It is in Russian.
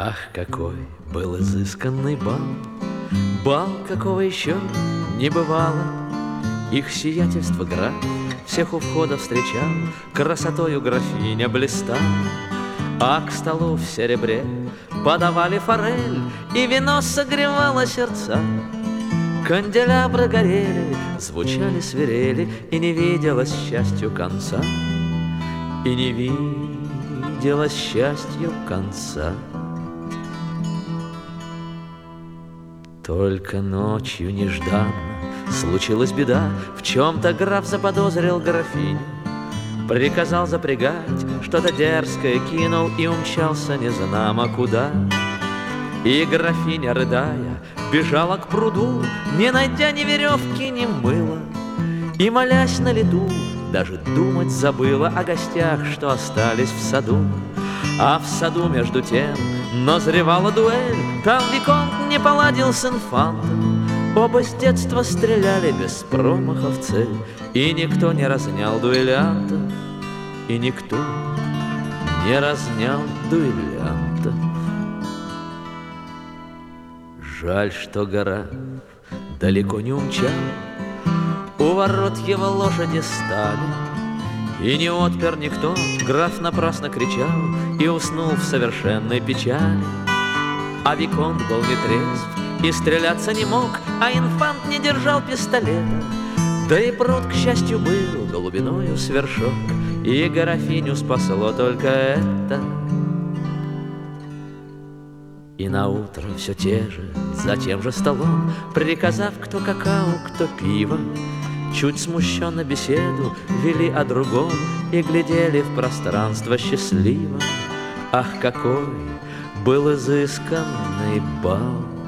Ах, какой был изысканный бал, бал, какого еще не бывало. Их сиятельство граф всех у входа встречал, красотою графиня блистала. А к столу в серебре подавали форель, и вино согревало сердца. Канделябры горели, звучали свирели, и не виделось счастью конца. И не виделось счастью конца. Только ночью нежданно случилась беда, в чем-то граф заподозрил графиню, приказал запрягать, что-то дерзкое кинул и умчался незнамо куда. И графиня, рыдая, бежала к пруду, не найдя ни веревки, ни мыла, и, молясь на лету, даже думать забыла о гостях, что остались в саду. А в саду между тем назревала дуэль, там виконт не поладил с инфантом. Оба с детства стреляли без промаха в цель, и никто не разнял дуэлянтов, и никто не разнял дуэлянтов. Жаль, что граф далеко не умчал, у ворот его лошади стали, и не отпер никто, граф напрасно кричал и уснул в совершенной печали. А виконт был нетрезв и стреляться не мог, а инфант не держал пистолета. Да и пруд, к счастью, был голубиною свершок, и графиню спасло только это. И наутро все те же, за тем же столом, приказав, кто какао, кто пиво, чуть смущенно беседу вели о другом и глядели в пространство счастливо. Ах, какой был изысканный бал!